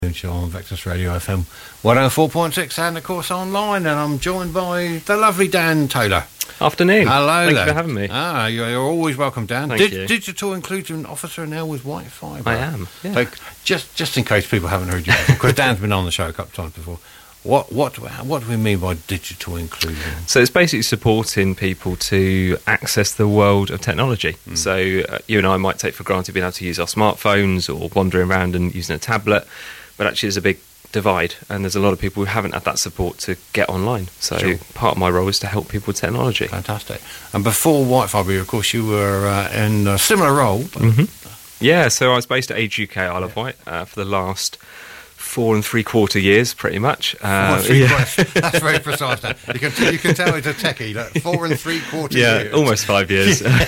Show on Vectis Radio FM 104.6 and of course online, and I'm joined by the lovely Dan Taylor. Afternoon. Hello. Thank you for having me. You're always welcome, Dan. Thank you. Digital Inclusion Officer now with White Fibre. I am, yeah. So just in case people haven't heard you before, because Dan's been on the show a couple of times before, what do we mean by digital inclusion? So it's basically supporting people to access the world of technology. So you and I might take for granted being able to use our smartphones or wandering around and using a tablet, but actually there's a big divide, and there's a lot of people who haven't had that support to get online. So Sure. part of my role is to help people with technology. Fantastic. And before White Fibre, of course, you were in a similar role. Yeah, so I was based at Age UK Isle of Wight for the last 4 3/4 years, pretty much. That's very precise. Dan. You can tell it's a techie. Like 4 3/4 years. Yeah, almost 5 years. I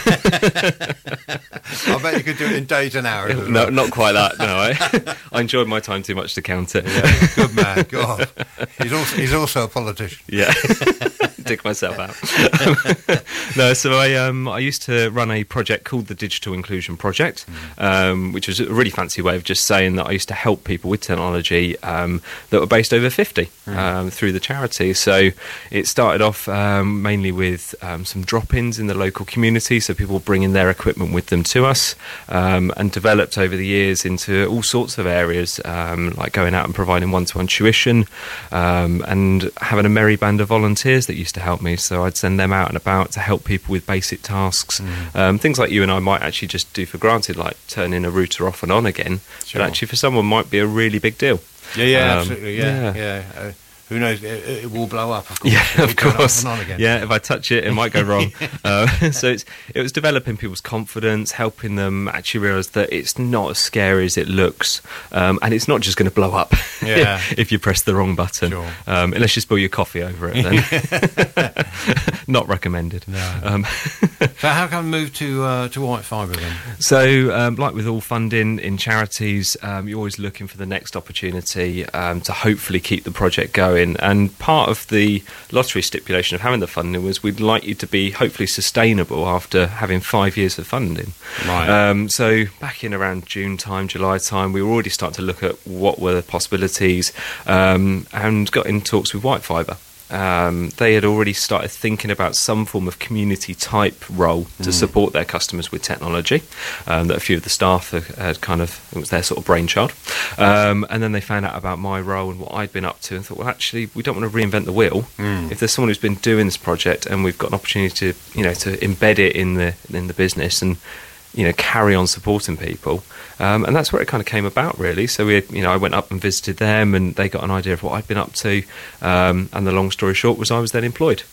bet you could do it in days and hours. as No, well. not quite that. No, I enjoyed my time too much to count it. Yeah, good man. God, he's also a politician. Yeah, dig myself out. No, so I used to run a project called the Digital Inclusion Project, which was a really fancy way of just saying that I used to help people with technology that were based over 50 through the charity. So it started off mainly with some drop-ins in the local community, so people bringing their equipment with them to us, and developed over the years into all sorts of areas, like going out and providing one-to-one tuition, and having a merry band of volunteers that used to help me. So I'd send them out and about to help people with basic tasks, things like you and I might actually just do for granted, like turning a router off and on again, Sure. but actually for someone might be a really big deal. Yeah, absolutely. Yeah. Who knows? It will blow up. Of course. Yeah, It'll of turn course. off and on again. Yeah, if I touch it, it might go wrong. So it was developing people's confidence, helping them actually realise that it's not as scary as it looks, and it's not just going to blow up Yeah. if you press the wrong button, Sure. Unless you spill your coffee over it. Then not recommended. No. So how come move to White Fibre then? So, like with all funding in charities, you're always looking for the next opportunity to hopefully keep the project going. And part of the lottery stipulation of having the funding was we'd like you to be hopefully sustainable after having 5 years of funding. Right. So back in around June time, July time, we were already starting to look at what were the possibilities, and got in talks with White Fibre. They had already started thinking about some form of community type role to support their customers with technology, that a few of the staff had kind of, it was their sort of brainchild, and then they found out about my role and what I'd been up to and thought, well, actually we don't want to reinvent the wheel. If there's someone who's been doing this project and we've got an opportunity to to embed it in the business and carry on supporting people, and that's where it kind of came about, really. So I went up and visited them, and they got an idea of what I'd been up to, and the long story short was I was then employed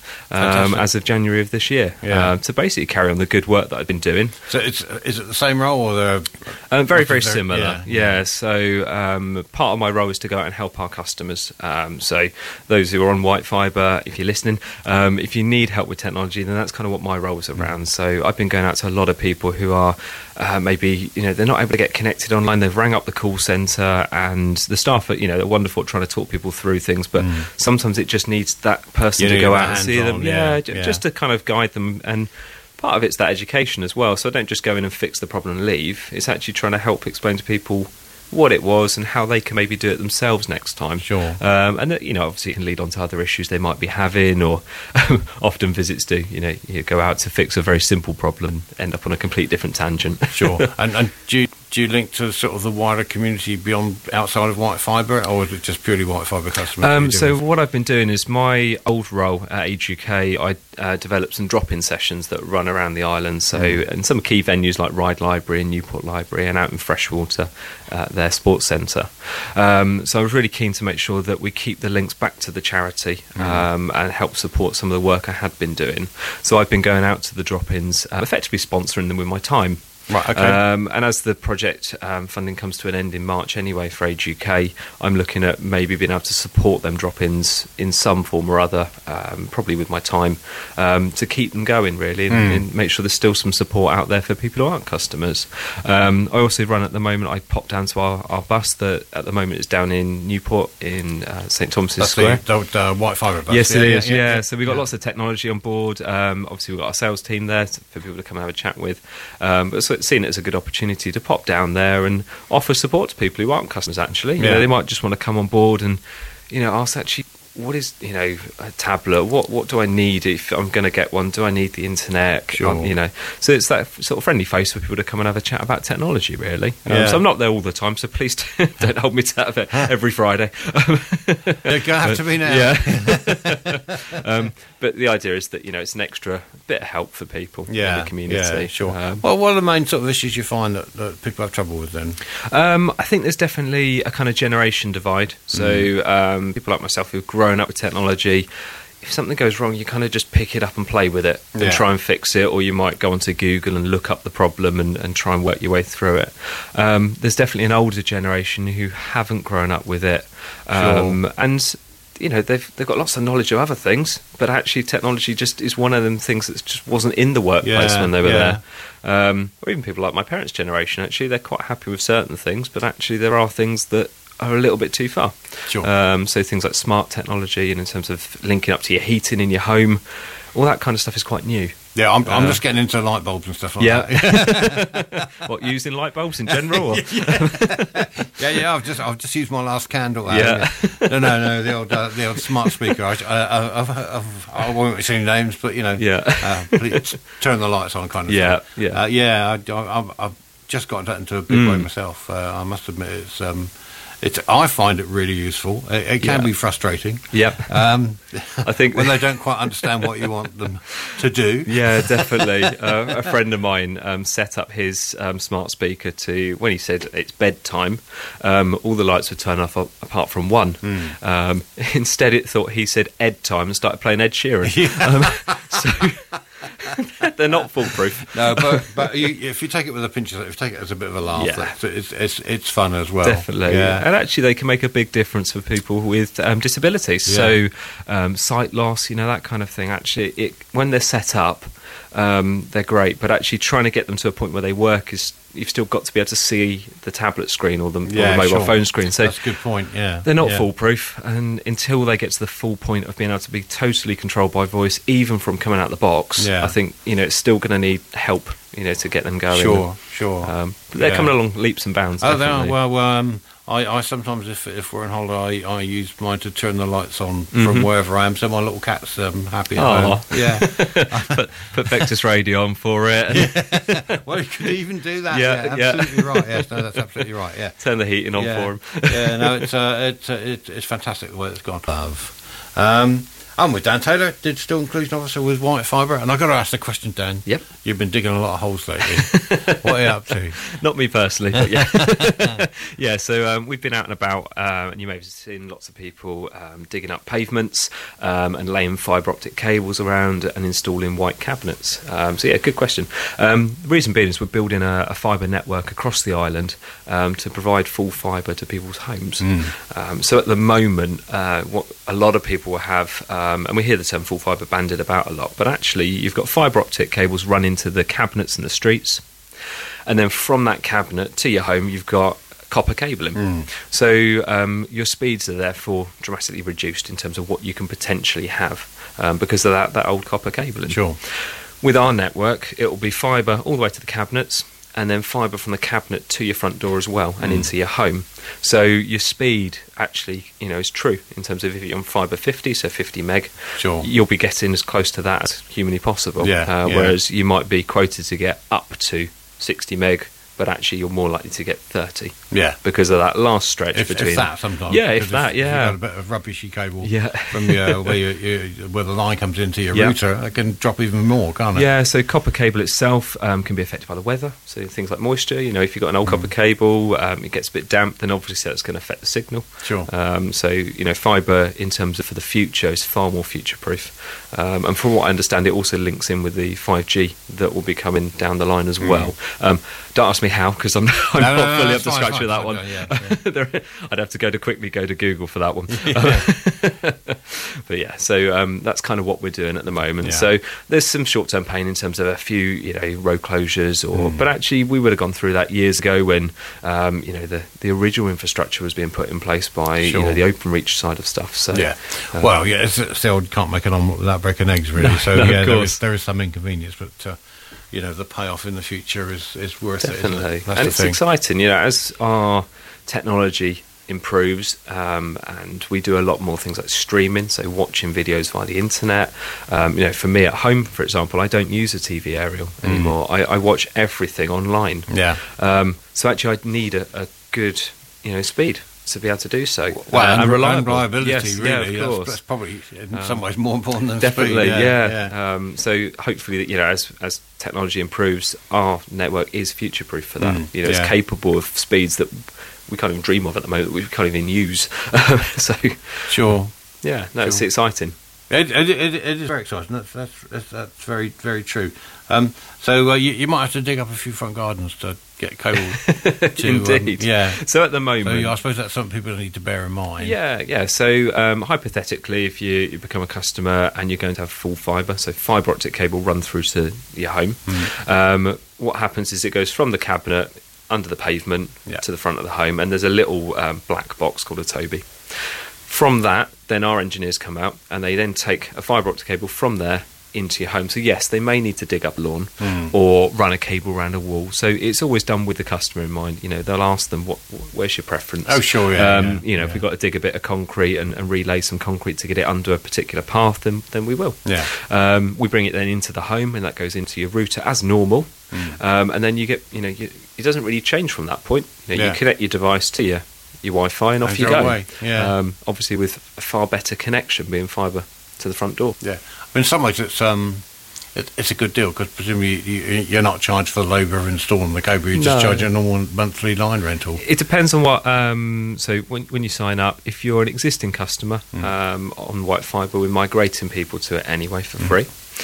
as of January of this year, to basically carry on the good work that I'd been doing. So is it the same role or very similar? Yeah. So part of my role is to go out and help our customers. So those who are on White Fibre, if you're listening, if you need help with technology, then that's kind of what my role is around. So I've been going out to a lot of people who are maybe they're not able to get connected online. They've rang up the call centre, and the staff are they're wonderful at trying to talk people through things, but sometimes it just needs that person to go out and see them, just to kind of guide them. And part of it's that education as well. So I don't just go in and fix the problem and leave. It's actually trying to help explain to people what it was and how they can maybe do it themselves next time. Sure. And obviously it can lead on to other issues they might be having, or often visits do. You go out to fix a very simple problem, end up on a complete different tangent. Sure. And do you link to sort of the wider community beyond, outside of White Fibre, or is it just purely White Fibre customers? So what I've been doing is my old role at Age UK, I developed some drop-in sessions that run around the island. So and some key venues like Ryde Library and Newport Library, and out in Freshwater, their sports centre. So I was really keen to make sure that we keep the links back to the charity, and help support some of the work I had been doing. So I've been going out to the drop-ins, effectively sponsoring them with my time. Right, okay. And as the project funding comes to an end in March anyway for Age UK, I'm looking at maybe being able to support them drop-ins in some form or other, probably with my time, to keep them going, really, and make sure there's still some support out there for people who aren't customers. I also run at the moment, I pop down to our bus that at the moment is down in Newport in St Thomas's Square. That's the White Fibre bus. Yes, it is, yeah. So we've got lots of technology on board. Obviously, we've got our sales team there for people to come and have a chat with. But so but seen it as a good opportunity to pop down there and offer support to people who aren't customers. Actually, you know, they might just want to come on board and, you know, ask actually, what is, you know, a tablet? What do I need if I'm going to get one? Do I need the internet? Sure. You know, so it's that sort of friendly face for people to come and have a chat about technology, really. So I'm not there all the time, so please don't hold me to that every Friday. They're going to have to be now. Yeah. But the idea is that, you know, it's an extra bit of help for people in the community. Yeah, sure. Well, what are the main sort of issues you find that people have trouble with then? I think there's definitely a kind of generation divide. So people like myself who've grown up with technology, if something goes wrong, you kind of just pick it up and play with it and try and fix it, or you might go onto Google and look up the problem and try and work your way through it. There's definitely an older generation who haven't grown up with it. And you know, they've got lots of knowledge of other things, but actually technology just is one of them things that just wasn't in the workplace when they were there. Or even people like my parents' generation, actually, they're quite happy with certain things, but actually there are things that are a little bit too far. Sure. So things like smart technology and in terms of linking up to your heating in your home, all that kind of stuff is quite new. Yeah, I'm just getting into light bulbs and stuff like that. What, using light bulbs in general? Or? Yeah. I've just used my last candle. No, the old smart speaker. I won't say names, but you know, please turn the lights on, kind of thing. I've just got that into a big way myself. I must admit, I find it really useful. It can be frustrating. I think when they don't quite understand what you want them to do. Yeah, definitely. A friend of mine set up his smart speaker to, when he said it's bedtime, all the lights would turn off apart from one. Instead, it thought he said Ed time and started playing Ed Sheeran. They're not foolproof. No, but if you take it with a pinch of salt, if you take it as a bit of a laugh, it's fun as well. Definitely. And actually they can make a big difference for people with disabilities. So sight loss, you know, that kind of thing. Actually, when they're set up, they're great, but actually trying to get them to a point where they work is, you've still got to be able to see the tablet screen or the mobile phone screen. So that's a good point. They're not foolproof, and until they get to the full point of being able to be totally controlled by voice, even from coming out the box, I think, you know, it's still going to need help, you know, to get them going. Sure. But they're coming along leaps and bounds. Oh, they are. Well, I sometimes, if we're on holiday, I use mine to turn the lights on from wherever I am, so my little cat's happy at home. Yeah. Put Vectis Radio on for it. Well, you could even do that. Absolutely right. Yes, no, that's absolutely right. Yeah. Turn the heating on for him. It's fantastic the way it's gone. I'm with Dan Taylor, Digital Inclusion Officer with White Fibre, and I've got to ask the question, Dan. Yep. You've been digging a lot of holes lately. What are you up to? Not me personally, but yeah. So we've been out and about, and you may have seen lots of people digging up pavements and laying fibre optic cables around and installing white cabinets. Good question. The reason being is we're building a fibre network across the island to provide full fibre to people's homes. So at the moment, what a lot of people will have, and we hear the term full fibre bandied about a lot, but actually you've got fibre optic cables run into the cabinets in the streets, and then from that cabinet to your home you've got copper cabling. So your speeds are therefore dramatically reduced in terms of what you can potentially have because of that old copper cabling. Sure. With our network, it will be fibre all the way to the cabinets, and then fibre from the cabinet to your front door as well and into your home. So your speed actually, you know, is true in terms of if you're on fibre 50, so 50 meg, you'll be getting as close to that as humanly possible. Whereas you might be quoted to get up to 60 meg, but actually you're more likely to get 30. Yeah. Because of that last stretch between. If that sometimes. Yeah, if that, You've got a bit of rubbishy cable from where the line comes into your router, it can drop even more, can't it? Yeah, so copper cable itself can be affected by the weather. So things like moisture, you know, if you've got an old copper cable, it gets a bit damp, then obviously that's going to affect the signal. Sure. So, you know, fibre in terms of for the future is far more future-proof. And from what I understand, it also links in with the 5G that will be coming down the line as well. Don't ask me how, because I'm not fully up to scratch with that one. I'd have to go to Google for that one. But yeah, so that's kind of what we're doing at the moment. So there's some short-term pain in terms of a few, you know, road closures, but actually we would have gone through that years ago when, you know, the original infrastructure was being put in place by you know, the OpenReach side of stuff. So it's the old can't make an omelette without breaking eggs, really. So there is some inconvenience, but the payoff in the future is worth Definitely. it. And it's exciting, as our technology improves, and we do a lot more things like streaming, so watching videos via the internet. For me at home, for example, I don't use a TV aerial anymore. I watch everything online. Yeah. So actually, I'd need a good, speed to be able to do so. Well, and reliability, yes, really. Yeah, of course. That's probably in some ways more important than definitely, speed. yeah. So hopefully, as technology improves, our network is future-proof for that. It's capable of speeds that we can't even dream of at the moment, that we can't even use. So, sure. Yeah, no, it's exciting. It is very exciting. That's very, very true. So you might have to dig up a few front gardens to get cable. Indeed. So at the moment, I suppose that's something people need to bear in mind. Yeah. So hypothetically, if you become a customer and you're going to have full fibre, so fibre optic cable run through to your home, what happens is it goes from the cabinet under the pavement to the front of the home, and there's a little black box called a Toby. From that, then our engineers come out and they then take a fibre optic cable from there into your home. So yes, they may need to dig up lawn or run a cable around a wall. So it's always done with the customer in mind. They'll ask them, where's your preference? Oh, sure, if we've got to dig a bit of concrete and relay some concrete to get it under a particular path, then we will. Yeah. We bring it then into the home, and that goes into your router as normal. And then you get, it doesn't really change from that point. You connect your device to your Wi-Fi and off you go. Away. Yeah. Obviously with a far better connection being fibre to the front door. Yeah. In some ways it's a good deal, because presumably you're not charged for the labour of installing the cable. You just charge a normal monthly line rental. It depends on what. So when you sign up, if you're an existing customer on White Fibre, we're migrating people to it anyway for free.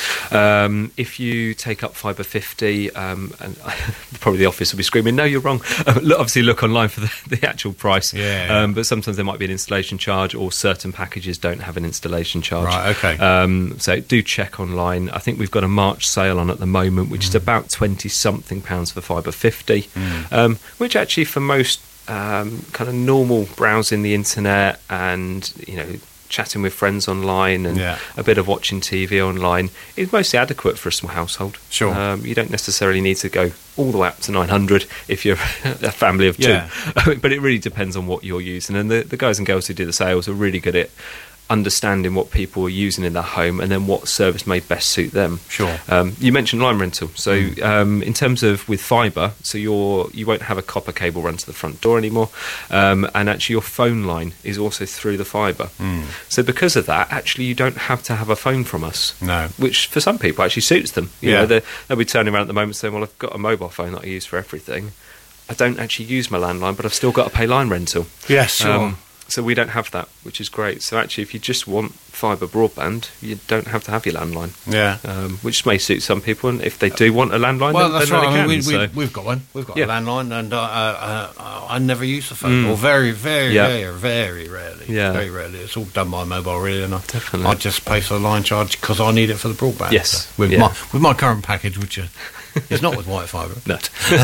If you take up Fibre 50, and probably the office will be screaming, no, you're wrong. Obviously look online for the actual price. But sometimes there might be an installation charge, or certain packages don't have an installation charge. Right, okay. So do check online. I think we've got a March sale on at the moment, which is about £20-something for Fibre 50, which actually for most kind of normal browsing the internet and, chatting with friends online and a bit of watching TV online is mostly adequate for a small household. Sure. You don't necessarily need to go all the way up to 900 if you're a family of two. But it really depends on what you're using. And the guys and girls who do the sales are really good at understanding what people are using in their home and then what service may best suit them. Sure. You mentioned line rental. So in terms of with fibre, so you won't have a copper cable run to the front door anymore, and actually your phone line is also through the fibre. So because of that, actually you don't have to have a phone from us. No. Which for some people actually suits them. They'll be turning around at the moment saying, well, I've got a mobile phone that I use for everything. I don't actually use my landline, but I've still got to pay line rental. Yes, sure. So we don't have that, which is great. So actually, if you just want fibre broadband, you don't have to have your landline. Yeah. Which may suit some people, and if they do want a landline, that's then right. they can. We've got one. We've got a landline, and I never use the phone, or very, very, very rarely. Yeah. Very rarely. It's all done by mobile, really, and Definitely. I just pay for the line charge because I need it for the broadband. Yes. So with my current package, which is not with White Fibre. No.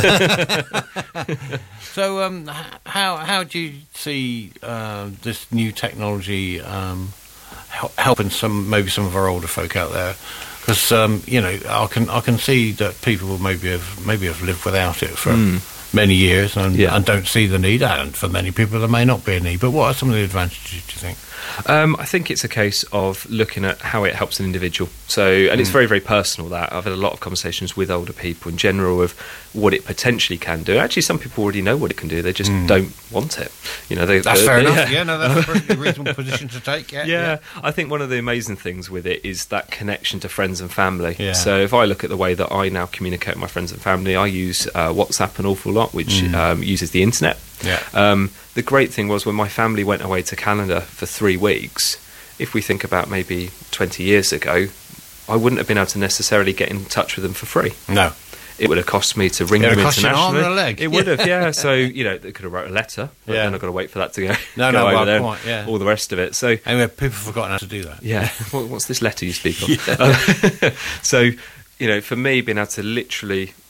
So, how do you see this new technology helping some of our older folk out there? Because I can see that people maybe have lived without it for many years and don't see the need. And for many people, there may not be a need. But what are some of the advantages, do you think? I think it's a case of looking at how it helps an individual. And it's very, very personal. That I've had a lot of conversations with older people in general of what it potentially can do. Actually, some people already know what it can do. They just don't want it. That's fair enough. Yeah, no, that's a pretty reasonable position to take. Yeah. I think one of the amazing things with it is that connection to friends and family. Yeah. So if I look at the way that I now communicate with my friends and family, I use WhatsApp an awful lot, which uses the internet. Yeah. The great thing was when my family went away to Canada for 3 weeks, if we think about maybe 20 years ago, I wouldn't have been able to necessarily get in touch with them for free. No. It would have cost me to ring them internationally. It would have cost you an arm and a leg. It would have, yeah. So, they could have wrote a letter, but then I've got to wait for that to go, over there, all the rest of it. So, anyway, people have forgotten how to do that. Yeah. What's this letter you speak of? So, for me, being able to literally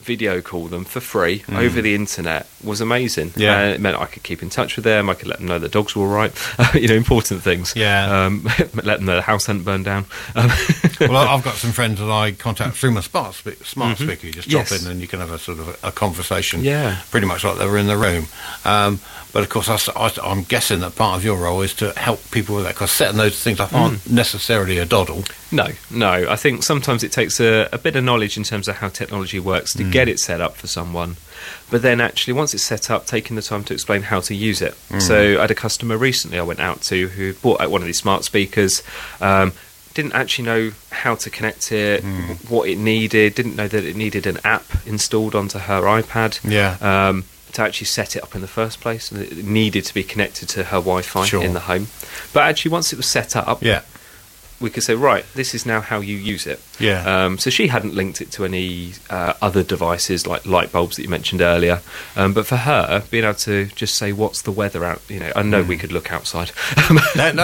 video call them for free over the internet was amazing. Yeah. It meant I could keep in touch with them. I could let them know the dogs were all right. Important things. Yeah. Let them know the house hadn't burned down. Well, I've got some friends that I contact through my smart speaker. You just drop in and you can have a sort of a conversation. Yeah. Pretty much like they were in the room. But of course, I'm guessing that part of your role is to help people with that, because setting those things up aren't necessarily a doddle. No. I think sometimes it takes a bit of knowledge in terms of how technology works to get it set up for someone. But then actually, once it's set up, taking the time to explain how to use it. So I had a customer recently I went out to who bought out one of these smart speakers, didn't actually know how to connect it, what it needed, didn't know that it needed an app installed onto her iPad. Yeah. To actually set it up in the first place, and it needed to be connected to her Wi-Fi in the home. But actually, once it was set up, we could say, right, this is now how you use it. Yeah. So she hadn't linked it to any other devices like light bulbs that you mentioned earlier. But for her, being able to just say, what's the weather out? I know we could look outside. No.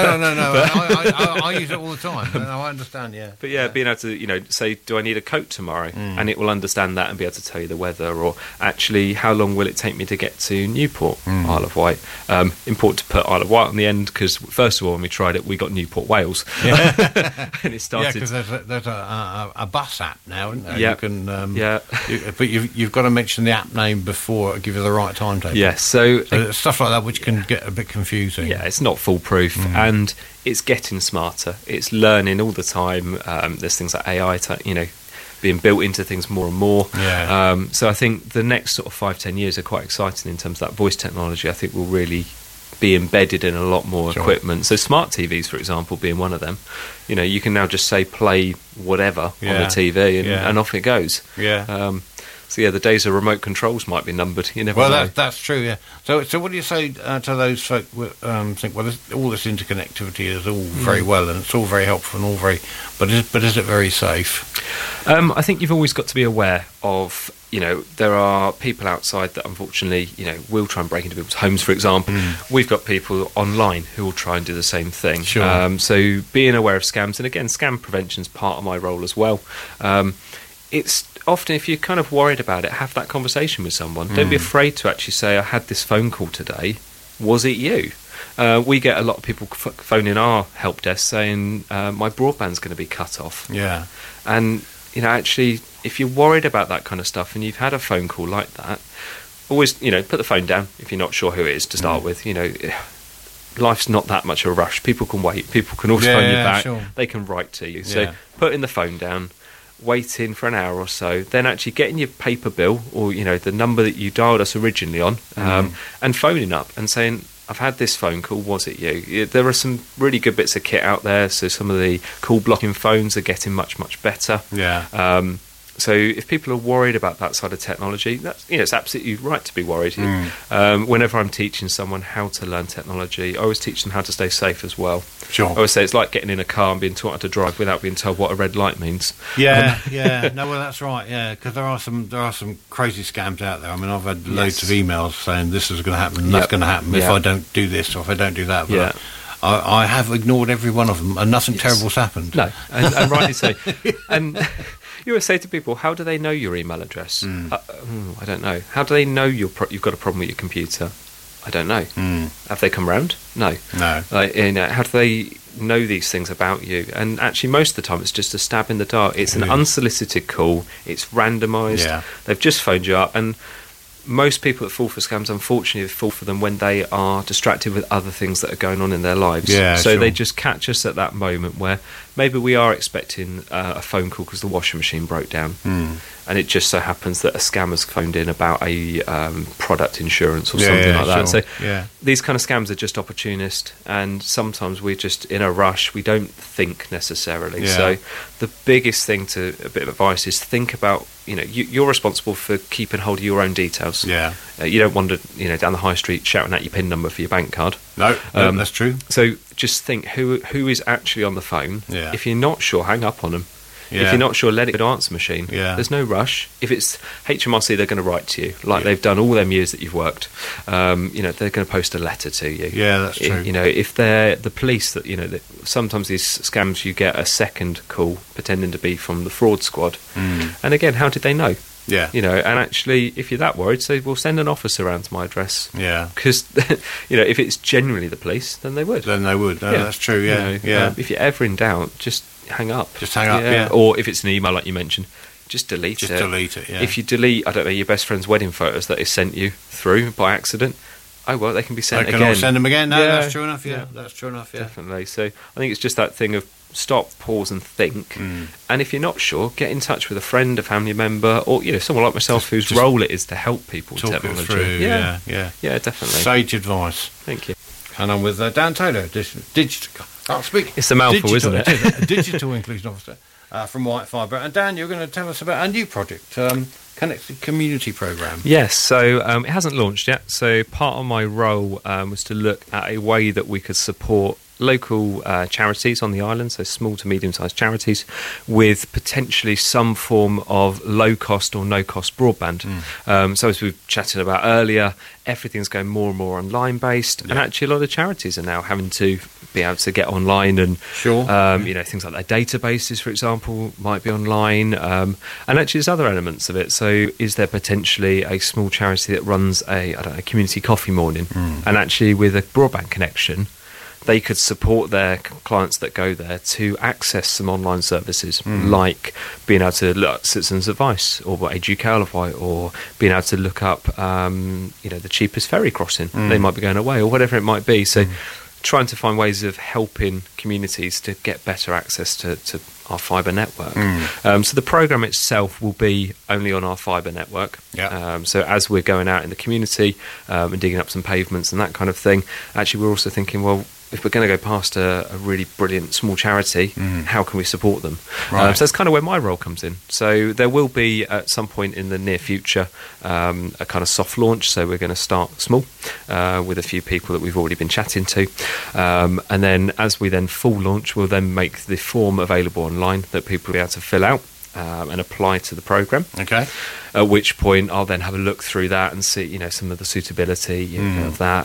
I use it all the time. No, I understand, yeah. But being able to, say, do I need a coat tomorrow? And it will understand that and be able to tell you the weather. Or actually, how long will it take me to get to Newport, Isle of Wight? Important to put Isle of Wight on the end, because first of all, when we tried it, we got Newport, Wales. Yeah. And it started. Yeah, because there's a bus app now, isn't there? Yeah. You can, but you've got to mention the app name before it gives you the right timetable. Yes, so stuff like that, which can get a bit confusing. Yeah, it's not foolproof, and it's getting smarter. It's learning all the time. There's things like AI, being built into things more and more. Yeah. So I think the next sort of 5-10 years are quite exciting in terms of that voice technology. I think will really be embedded in a lot more equipment. So smart TVs, for example, being one of them. You can now just say play whatever on the TV and off it goes. Yeah. So the days of remote controls might be numbered. You never know. Well, that's true. Yeah. So what do you say to those folk who think, well, all this interconnectivity is all very well and it's all very helpful and all very, but is it very safe? I think you've always got to be aware of. There are people outside that unfortunately, will try and break into people's homes, for example. We've got people online who will try and do the same thing. Sure. So being aware of scams, and again, scam prevention is part of my role as well. It's often, if you're kind of worried about it, have that conversation with someone. Don't be afraid to actually say, I had this phone call today. Was it you? We get a lot of people phoning our help desk saying, my broadband's going to be cut off. Yeah. And, actually, if you're worried about that kind of stuff and you've had a phone call like that, always, put the phone down if you're not sure who it is to start with. Life's not that much of a rush. People can wait. People can always phone you back. Sure. They can write to you. So putting the phone down, waiting for an hour or so, then actually getting your paper bill or, the number that you dialed us originally on, and phoning up and saying, I've had this phone call, was it you? There are some really good bits of kit out there, so some of the call blocking phones are getting much, much better. Yeah. So if people are worried about that side of technology, that's, it's absolutely right to be worried. Whenever I'm teaching someone how to learn technology, I always teach them how to stay safe as well. Sure. I always say it's like getting in a car and being taught how to drive without being told what a red light means. Yeah. No, well, that's right. Yeah, because there are some crazy scams out there. I mean, I've had loads of emails saying this is going to happen, and that's going to happen if I don't do this or if I don't do that. But I have ignored every one of them, and nothing terrible's happened. No, and rightly so. And you always say to people, how do they know your email address? I don't know. How do they know you've got a problem with your computer? I don't know. Have they come round? No. No. How do they know these things about you? And actually, most of the time, it's just a stab in the dark. It's an unsolicited call. It's randomised. Yeah. They've just phoned you up, and most people that fall for scams, unfortunately, fall for them when they are distracted with other things that are going on in their lives. Yeah, so they just catch us at that moment where maybe we are expecting a phone call because the washing machine broke down. And it just so happens that a scammer's phoned in about a product insurance or something like that. Sure. So these kind of scams are just opportunist, and sometimes we're just in a rush. We don't think necessarily. Yeah. So the biggest thing, a bit of advice, is think about, you're responsible for keeping hold of your own details. Yeah. You don't wander, down the high street shouting out your PIN number for your bank card. No, that's true. So just think who is actually on the phone. Yeah. If you're not sure, hang up on them. Yeah. If you're not sure, let it go to answer machine. Yeah. There's no rush. If it's HMRC, they're going to write to you, like they've done all them years that you've worked. They're going to post a letter to you. Yeah, that's true. If they're the police, that sometimes these scams, you get a second call pretending to be from the fraud squad. And again, how did they know? Yeah. You know, and actually, if you're that worried, say, well, send an officer around to my address. Yeah. Because, you know, if it's genuinely the police, then they would. Then they would. No, that's true, yeah. You know, if you're ever in doubt, just hang up. Just hang up, yeah. Or if it's an email, like you mentioned, just delete it. Just delete it, yeah. If you delete, I don't know, your best friend's wedding photos that is sent you through by accident, oh, well, they can be sent again. They can send them again. No, that's true enough, yeah. That's true enough, yeah. Definitely. So I think it's just that thing of stop, pause and think. And if you're not sure, get in touch with a friend, a family member, or, you know, someone like myself whose role it is to help people with technology. Talk it through, yeah, definitely. Sage advice. Thank you. And I'm with Dan Taylor, digital. I'll speak. It's a mouthful, isn't it? A digital inclusion officer from White Fibre. And Dan, you're going to tell us about a new project, Connected Community Programme. Yes, so it hasn't launched yet. So part of my role was to look at a way that we could support local charities on the island, so small to medium-sized charities, with potentially some form of low-cost or no-cost broadband. So as we were chatting about earlier, everything's going more and more online-based, and actually a lot of charities are now having to be able to get online, and you know, things like their databases, for example, might be online, and actually there's other elements of it. So is there potentially a small charity that runs a community coffee morning, and actually with a broadband connection, they could support their clients that go there to access some online services, like being able to look at Citizens Advice or Educalify, or being able to look up, you know, the cheapest ferry crossing they might be going away, or whatever it might be. So trying to find ways of helping communities to get better access to our fibre network. So the programme itself will be only on our fibre network. So as we're going out in the community and digging up some pavements and that kind of thing, actually we're also thinking, well, if we're going to go past a really brilliant small charity, how can we support them? So that's kind of where my role comes in. So there will be, at some point in the near future, a kind of soft launch. So we're going to start small with a few people that we've already been chatting to. And then as we then full launch, we'll then make the form available online that people will be able to fill out and apply to the programme. Okay. At which point I'll then have a look through that and see, you know, some of the suitability of that.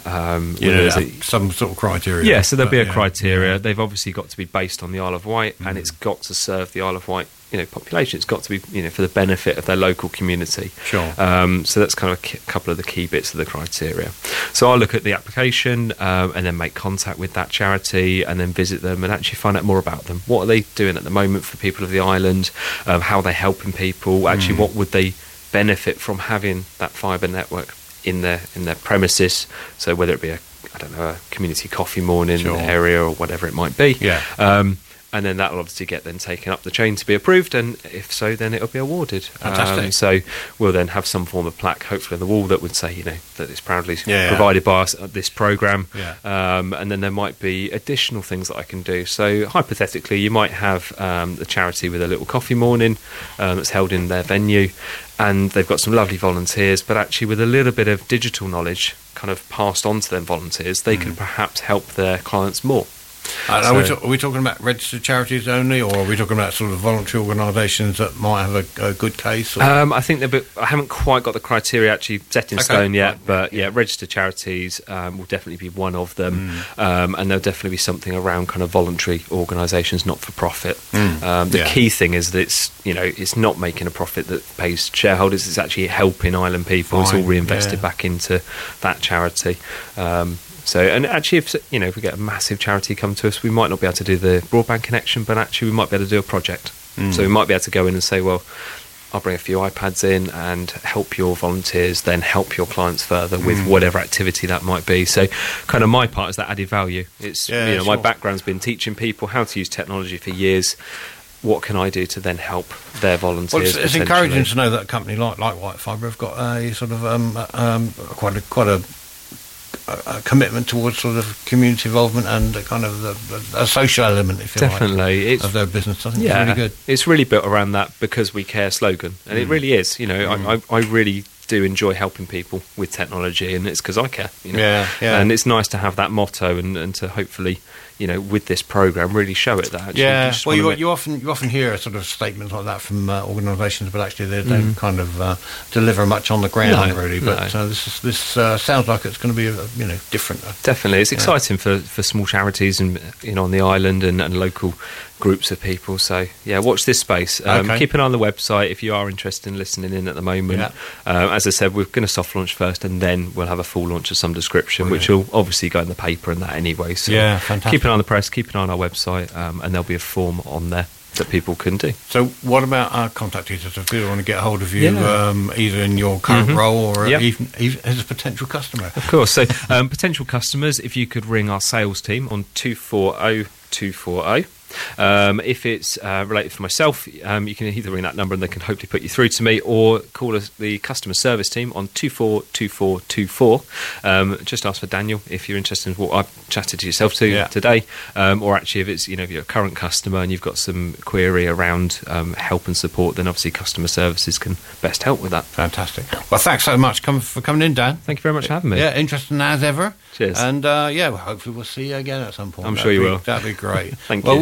Some sort of criteria. Yeah, so there'll be a criteria. They've obviously got to be based on the Isle of Wight, and it's got to serve the Isle of Wight, you know, population. It's got to be, you know, for the benefit of their local community. Sure. So that's kind of a couple of the key bits of the criteria. So I'll look at the application and then make contact with that charity and then visit them and actually find out more about them. What are they doing at the moment for people of the island? How are they helping people? Actually, what would they benefit from having that fibre network in their premises? So whether it be a community coffee morning area or whatever it might be. And then that'll obviously get then taken up the chain to be approved, and if so, then it'll be awarded. Fantastic. So we'll then have some form of plaque, hopefully on the wall, that would say, you know, that it's proudly provided by us at this programme. And then there might be additional things that I can do. So hypothetically, you might have the charity with a little coffee morning that's held in their venue, and they've got some lovely volunteers, but actually with a little bit of digital knowledge kind of passed on to them volunteers, they could perhaps help their clients more. Are we talking about registered charities only, or are we talking about sort of voluntary organisations that might have a good case? I think I haven't quite got the criteria actually set in stone yet, but registered charities will definitely be one of them, and there'll definitely be something around kind of voluntary organisations, not for profit. The key thing is that it's not making a profit that pays shareholders; it's actually helping island people. It's all reinvested back into that charity. So, and actually, if we get a massive charity come to us, we might not be able to do the broadband connection, but actually we might be able to do a project. So we might be able to go in and say, well, I'll bring a few iPads in and help your volunteers, then help your clients further with whatever activity that might be. So kind of my part is that added value. It's my background's been teaching people how to use technology for years. What can I do to then help their volunteers? Well, it's encouraging to know that a company like White Fibre have got a sort of quite a commitment towards sort of community involvement and kind of a social element, if you like, of their business. I think it's really good. It's really built around that because we care slogan, and it really is. I really do enjoy helping people with technology, and it's because I care. Yeah. And it's nice to have that motto, and to hopefully, with this program, really show it that. Actually, yeah. Well, you often hear sort of statements like that from organisations, but actually they don't kind of deliver much on the ground, really. But this sounds like it's going to be different. Definitely, it's exciting for small charities and on the island and local groups of people. So watch this space. Keep an eye on the website if you are interested in listening in at the moment. As I said, we're going to soft launch first, and then we'll have a full launch of some description, which will obviously go in the paper and that anyway. So fantastic. Keep an eye on the press, keep an eye on our website, and there'll be a form on there that people can do. So what about our contact details if people want to get hold of you, either in your current role or even as a potential customer? Of course. So potential customers, if you could ring our sales team on 240 240. If it's related for myself, you can either ring that number and they can hopefully put you through to me, or call us, the customer service team, on 242424. Just ask for Daniel if you're interested in what I've chatted to yourself today, or actually if it's if you're a current customer and you've got some query around help and support, then obviously customer services can best help with that. Fantastic. Well, thanks so much for coming in, Dan. Thank you very much for having me. Yeah, interesting as ever. Cheers. And hopefully we'll see you again at some point. I'm sure you will. That'd be great. Thank you.